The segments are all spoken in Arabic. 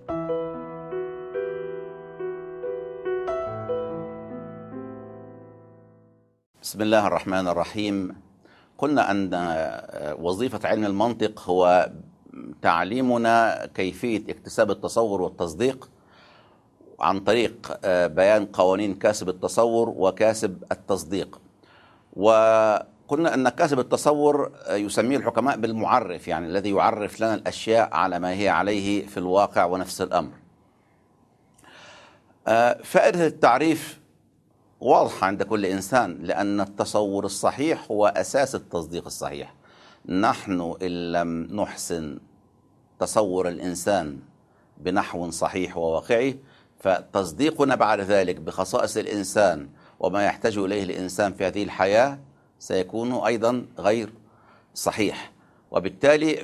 بسم الله الرحمن الرحيم. قلنا أن وظيفة علم المنطق هو تعليمنا كيفية اكتساب التصور والتصديق عن طريق بيان قوانين كاسب التصور وكاسب التصديق. وقلنا أن كاسب التصور يسميه الحكماء بالمعرف، يعني الذي يعرف لنا الأشياء على ما هي عليه في الواقع ونفس الأمر. فائدة التعريف واضحة عند كل إنسان، لأن التصور الصحيح هو أساس التصديق الصحيح. نحن إن لم نحسن تصور الإنسان بنحو صحيح وواقعي، فتصديقنا بعد ذلك بخصائص الإنسان وما يحتاج إليه الإنسان في هذه الحياة سيكون أيضا غير صحيح. وبالتالي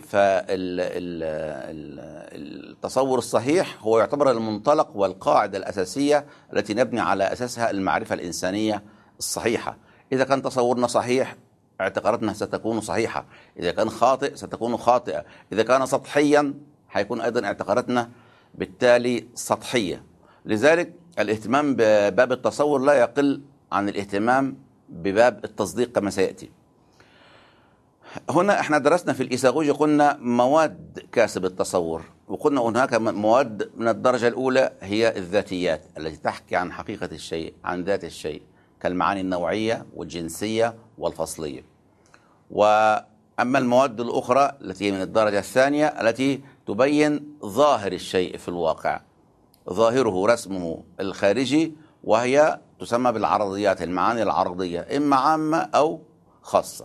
فالتصور الصحيح هو يعتبر المنطلق والقاعدة الأساسية التي نبني على أساسها المعرفة الإنسانية الصحيحة. إذا كان تصورنا صحيح اعتقاداتنا ستكون صحيحة، إذا كان خاطئ ستكون خاطئة، إذا كان سطحيا هيكون أيضا اعتقاداتنا بالتالي سطحية. لذلك الاهتمام بباب التصور لا يقل عن الاهتمام بباب التصديق كما سيأتي. هنا احنا درسنا في الإيثاغوجي قلنا مواد كاسب التصور، وقلنا هناك مواد من الدرجة الأولى هي الذاتيات التي تحكي عن حقيقة الشيء، عن ذات الشيء، كالمعاني النوعية والجنسية والفصلية. وأما المواد الأخرى التي هي من الدرجة الثانية التي تبين ظاهر الشيء في الواقع، ظاهره رسمه الخارجي، وهي تسمى بالعرضيات، المعاني العرضية، إما عامة أو خاصة.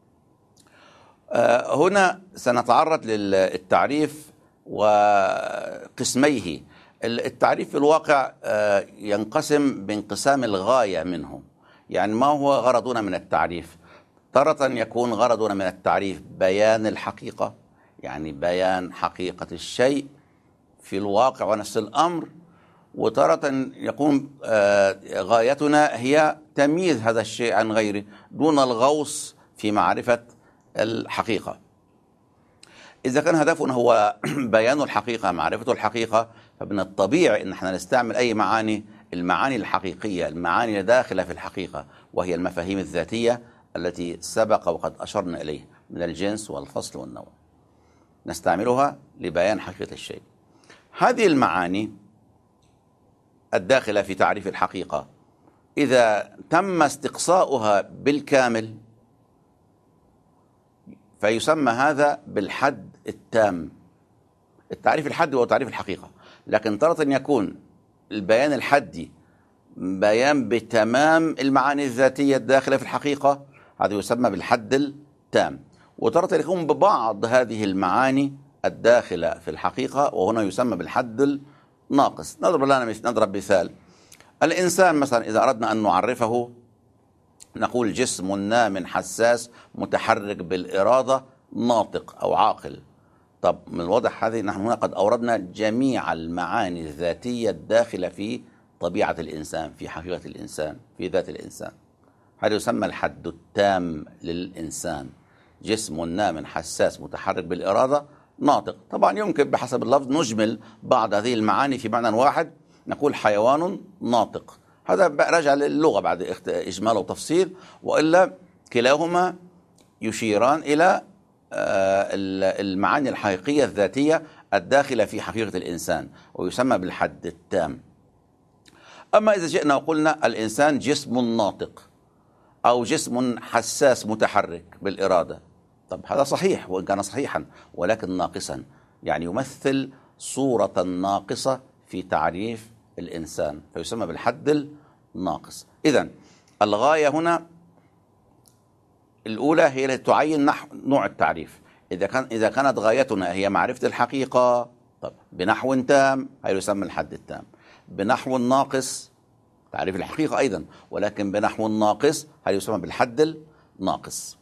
هنا سنتعرض للتعريف وقسميه. التعريف في الواقع ينقسم بانقسام الغاية منه، يعني ما هو غرضنا من التعريف؟ تارة يكون غرضنا من التعريف بيان الحقيقة، يعني بيان حقيقة الشيء في الواقع ونفس الأمر، وتارة يكون غايتنا هي تمييز هذا الشيء عن غيره دون الغوص في معرفة الحقيقة. إذا كان هدفنا هو بيان الحقيقة، معرفة الحقيقة، فمن الطبيعي أن احنا نستعمل أي معاني، المعاني الحقيقية، المعاني الداخلة في الحقيقة، وهي المفاهيم الذاتية التي سبق وقد أشرنا إليه من الجنس والفصل والنوع، نستعملها لبيان حقيقة الشيء. هذه المعاني الداخلة في تعريف الحقيقة إذا تم استقصاؤها بالكامل فيسمى هذا بالحد التام. التعريف الحدي هو تعريف الحقيقة، لكن تارة يكون البيان الحدي بيان بتمام المعاني الذاتية الداخلة في الحقيقة، هذا يسمى بالحد التام. وتارة يكون ببعض هذه المعاني الداخلة في الحقيقة، وهنا يسمى بالحد الناقص. نضرب مثال. الإنسان مثلا إذا أردنا أن نعرفه نقول جسم نام حساس متحرك بالإرادة ناطق أو عاقل. طب من الواضح هذه نحن هنا قد أوردنا جميع المعاني الذاتية الداخلة في طبيعة الإنسان، في حقيقة الإنسان، في ذات الإنسان. هذا يسمى الحد التام للإنسان، جسم نام حساس متحرك بالإرادة ناطق. طبعا يمكن بحسب اللفظ نجمل بعض هذه المعاني في معنى واحد، نقول حيوان ناطق. هذا راجع للغة بعد إجمال وتفصيل، وإلا كلاهما يشيران إلى المعاني الحقيقية الذاتية الداخلة في حقيقة الإنسان، ويسمى بالحد التام. أما إذا جئنا وقلنا الإنسان جسم ناطق أو جسم حساس متحرك بالإرادة، طب هذا صحيح وإن كان صحيحا، ولكن ناقصا، يعني يمثل صورة ناقصة في تعريف الإنسان، فيسمى بالحد الناقص. إذن الغاية هنا الأولى هي التي تعين نوع التعريف. إذا كانت غايتنا هي معرفة الحقيقة، طب بنحو تام هي يسمى الحد التام، بنحو ناقص تعريف الحقيقة أيضا، ولكن بنحو ناقص هي يسمى بالحد الناقص.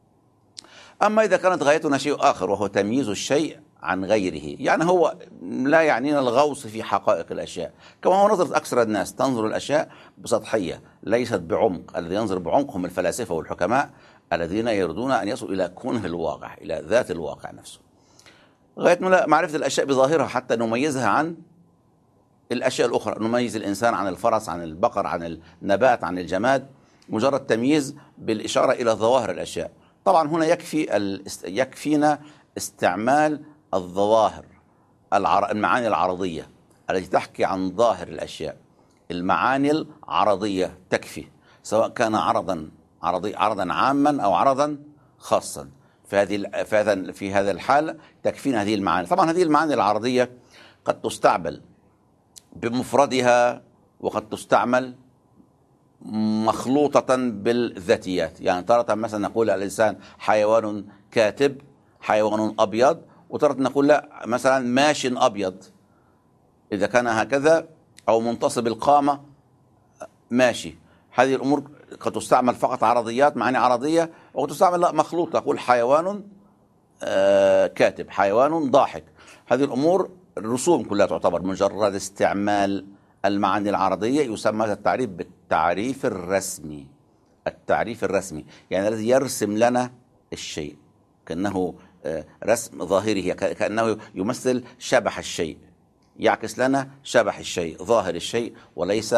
أما إذا كانت غايتنا شيء آخر وهو تمييز الشيء عن غيره، يعني هو لا يعنينا الغوص في حقائق الأشياء، كما هو نظرة أكثر الناس تنظر الأشياء بسطحية ليست بعمق. الذي ينظر بعمق هم الفلاسفة والحكماء الذين يريدون أن يصلوا إلى كنه الواقع، إلى ذات الواقع نفسه. غاية معرفة الأشياء بظاهرها حتى نميزها عن الأشياء الأخرى، نميز الإنسان عن الفرس، عن البقر، عن النبات، عن الجماد، مجرد تمييز بالإشارة إلى ظواهر الأشياء. طبعا هنا يكفينا استعمال الظواهر، المعاني العرضية التي تحكي عن ظاهر الأشياء. المعاني العرضية تكفي، سواء كان عرضا عاما أو عرضا خاصا. في هذا الحال تكفينا هذه المعاني. طبعا هذه المعاني العرضية قد تستعمل بمفردها وقد تستعمل مخلوطة بالذاتيات. يعني تارة مثلا نقول الإنسان حيوان كاتب، حيوان أبيض، وتارة نقول لا مثلا ماش أبيض إذا كان هكذا، أو منتصب القامة ماشي. هذه الأمور قد تستعمل فقط عرضيات، معاني عرضية، وقد تستعمل لا مخلوطة، أقول حيوان كاتب، حيوان ضاحك. هذه الأمور الرسوم كلها تعتبر مجرد استعمال المعاني العرضية. يسمى هذا التعريف بالتعريف الرسمي. التعريف الرسمي يعني الذي يرسم لنا الشيء كأنه رسم ظاهره، كأنه يمثل شبح الشيء، يعكس لنا شبح الشيء، ظاهر الشيء، وليس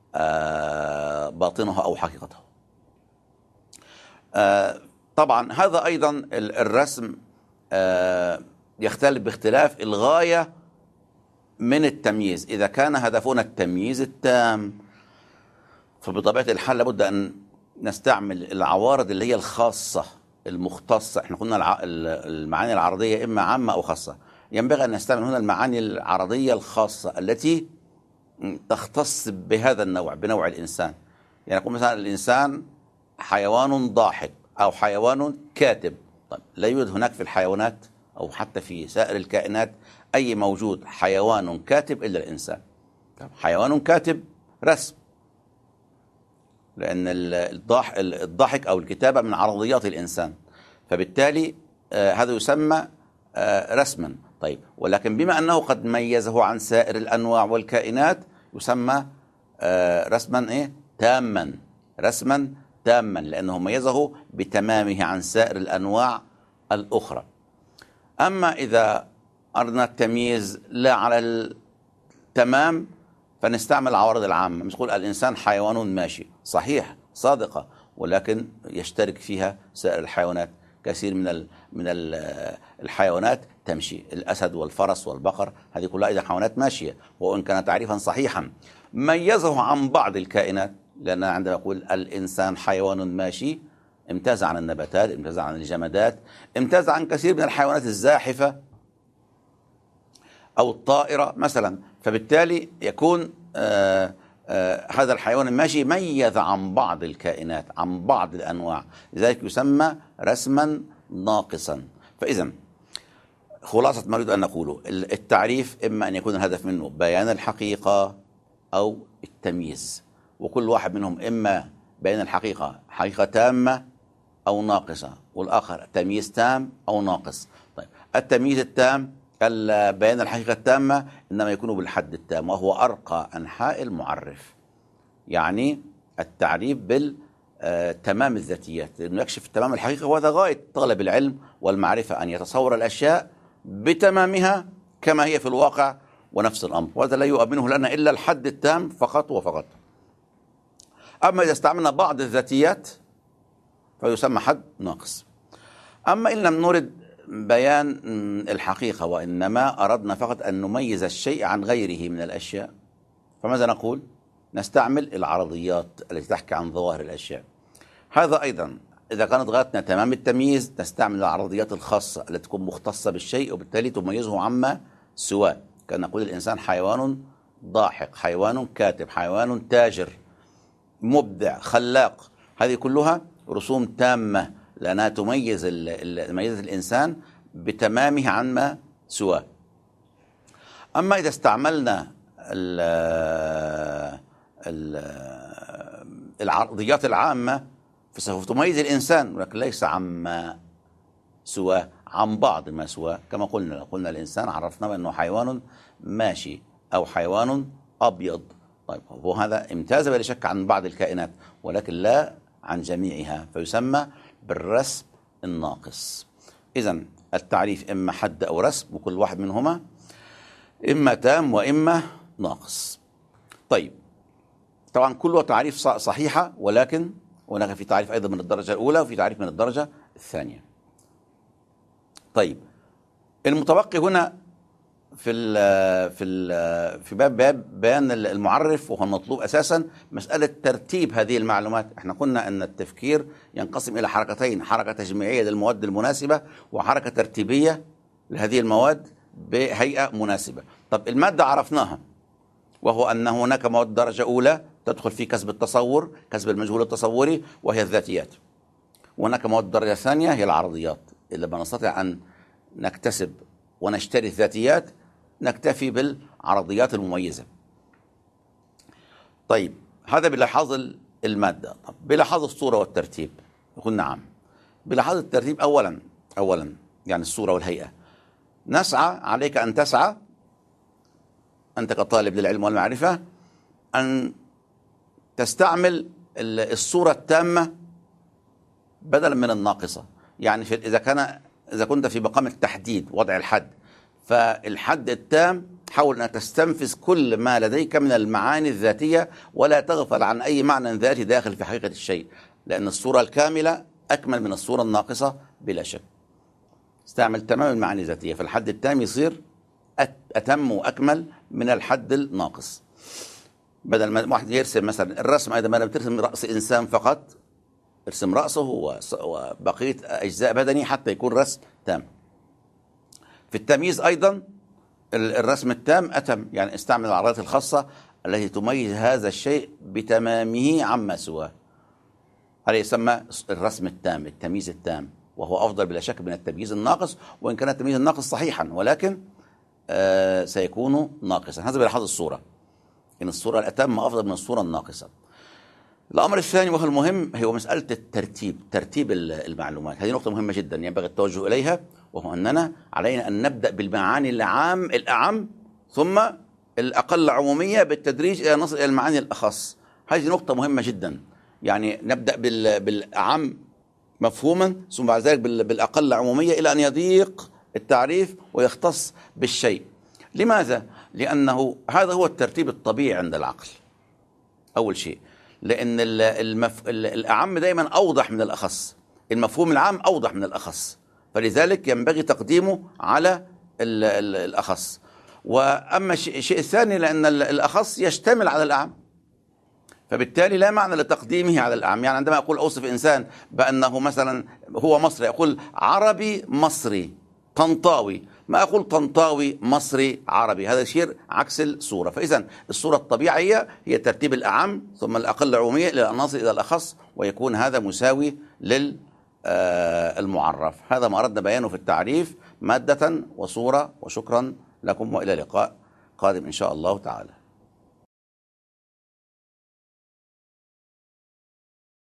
باطنه أو حقيقته. طبعا هذا أيضا الرسم يختلف باختلاف الغاية من التمييز. إذا كان هدفنا التمييز التام فبطبيعة الحال لابد أن نستعمل العوارض اللي هي الخاصة المختصة. احنا قلنا المعاني العرضية إما عامة أو خاصة، ينبغي أن نستعمل هنا المعاني العرضية الخاصة التي تختص بهذا النوع، بنوع الإنسان. يعني نقول مثلا الإنسان حيوان ضاحك أو حيوان كاتب. طيب لا يوجد هناك في الحيوانات أو حتى في سائر الكائنات أي موجود حيوان كاتب إلا الإنسان. حيوان كاتب رسم، لأن الضحك أو الكتابة من عرضيات الإنسان، فبالتالي هذا يسمى رسما. طيب ولكن بما أنه قد ميزه عن سائر الأنواع والكائنات يسمى رسما تاما، رسما تاما، لأنه ميزه بتمامه عن سائر الأنواع الأخرى. أما إذا أردنا التمييز لا على التمام فنستعمل العوارض العامة. مش نقول الإنسان حيوان ماشي، صحيح صادقة، ولكن يشترك فيها سائر الحيوانات. كثير من الحيوانات تمشي، الأسد والفرس والبقر، هذه كلها إذا حيوانات ماشية، وإن كان تعريفا صحيحا ميزه عن بعض الكائنات. لأن عندما يقول الإنسان حيوان ماشي امتاز عن النباتات، امتاز عن الجمادات، امتاز عن كثير من الحيوانات الزاحفة أو الطائرة مثلا. فبالتالي يكون هذا الحيوان الماشي ميز عن بعض الكائنات، عن بعض الأنواع، لذلك يسمى رسما ناقصا. فإذا خلاصة ما أريد أن نقوله، التعريف إما أن يكون الهدف منه بيان الحقيقة أو التمييز، وكل واحد منهم إما بيان الحقيقة حقيقة تامة أو ناقصة، والآخر تمييز تام أو ناقص. طيب التمييز التام بيان الحقيقة التامة إنما يكون بالحد التام، وهو أرقى أنحاء المعرف، يعني التعريف بالتمام الذاتيات، لأنه يكشف تمام الحقيقة، وهذا غاية طلب العلم والمعرفة، أن يتصور الأشياء بتمامها كما هي في الواقع ونفس الأمر، وهذا لا يؤمنه لنا إلا الحد التام فقط وفقط. أما إذا استعملنا بعض الذاتيات فيسمى حد ناقص. أما إن لم نرد بيان الحقيقة وإنما أردنا فقط أن نميز الشيء عن غيره من الأشياء، فماذا نقول؟ نستعمل العرضيات التي تحكي عن ظواهر الأشياء. هذا أيضا إذا كانت غايتنا تمام التمييز نستعمل العرضيات الخاصة التي تكون مختصة بالشيء وبالتالي تميزه عما سواه. كان نقول الإنسان حيوان ضاحك، حيوان كاتب، حيوان تاجر، مبدع، خلاق. هذه كلها رسوم تامة لأنها تميز الإنسان بتمامه عما سواه. أما إذا استعملنا العرضيات العامة فسوف تميز الإنسان، ولكن ليس عما سواه، عن بعض ما سواه. كما قلنا الإنسان عرفنا بأنه حيوان ماشي أو حيوان أبيض. طيب وهذا امتاز بلا شك عن بعض الكائنات ولكن لا عن جميعها، فيسمى بالرسم الناقص. إذن التعريف إما حد أو رسم، وكل واحد منهما إما تام وإما ناقص. طيب، طبعا كله تعريف صحيحة، ولكن هناك في تعريف أيضا من الدرجة الأولى وفي تعريف من الدرجة الثانية. طيب، المتبقي هنا في باب بيان المعرف، وهو المطلوب أساسا مسألة ترتيب هذه المعلومات. احنا قلنا أن التفكير ينقسم إلى حركتين: حركة تجميعية للمواد المناسبة، وحركة ترتيبية لهذه المواد بهيئة مناسبة. طب المادة عرفناها، وهو أن هناك مواد درجة أولى تدخل في كسب التصور، كسب المجهول التصوري، وهي الذاتيات. وهناك مواد درجة ثانية هي العرضيات. إذا ما نستطيع أن نكتسب ونشتري الذاتيات نكتفي بالعرضيات المميزة. طيب، هذا بلحاظ المادة. طب بلحاظ الصورة والترتيب، يقول نعم. بلحاظ الترتيب، أولا يعني الصورة والهيئة، نسعى، عليك أن تسعى أنت كطالب للعلم والمعرفة أن تستعمل الصورة التامة بدلا من الناقصة. يعني إذا كنت في مقام التحديد، وضع الحد، فالحد التام حاول أن تستنفذ كل ما لديك من المعاني الذاتية، ولا تغفل عن أي معنى ذاتي داخل في حقيقة الشيء، لأن الصورة الكاملة أكمل من الصورة الناقصة بلا شك. استعمل تمام المعاني الذاتية، فالحد التام يصير أتم وأكمل من الحد الناقص. بدل ما واحد يرسم مثلا الرسم، أيضا ما لم ترسم رأس إنسان فقط، ارسم رأسه وبقية أجزاء بدني حتى يكون رسم تام. في التمييز أيضا الرسم التام أتم، يعني استعمل العرضات الخاصة التي تميز هذا الشيء بتمامه عما سواه. هذا يسمى الرسم التام، التمييز التام، وهو أفضل بلا شك من التمييز الناقص، وإن كان التمييز الناقص صحيحا ولكن سيكون ناقصا. هذا بلحاظ الصورة، إن الصورة الأتم أفضل من الصورة الناقصة. الأمر الثاني وهو المهم هو مسألة ترتيب المعلومات. هذه نقطة مهمة جدا ينبغي التوجه إليها، وهو أننا علينا أن نبدأ بالمعاني الأعم ثم الأقل عمومية بالتدريج إلى نصل إلى المعاني الأخص. هذه نقطة مهمة جدا، يعني نبدأ بالأعم مفهوما، ثم بعد ذلك بالأقل عمومية إلى أن يضيق التعريف ويختص بالشيء. لماذا؟ لأنه هذا هو الترتيب الطبيعي عند العقل. أول شيء، لأن الأعم دائما أوضح من الأخص، المفهوم العام أوضح من الأخص، فلذلك ينبغي تقديمه على الأخص. وأما الشيء الثاني، لأن الأخص يشتمل على الأعم، فبالتالي لا معنى لتقديمه على الأعم. يعني عندما أقول أوصف إنسان بأنه مثلا هو مصري، أقول عربي مصري طنطاوي، ما أقول طنطاوي مصري عربي، هذا شيء عكس الصورة. فإذا الصورة الطبيعية هي ترتيب الأعم ثم الأقل عمومية إلى أن نصل إلى الأخص، ويكون هذا مساوي للمعرف. هذا ما أردنا بيانه في التعريف مادة وصورة. وشكرا لكم، وإلى لقاء قادم إن شاء الله تعالى.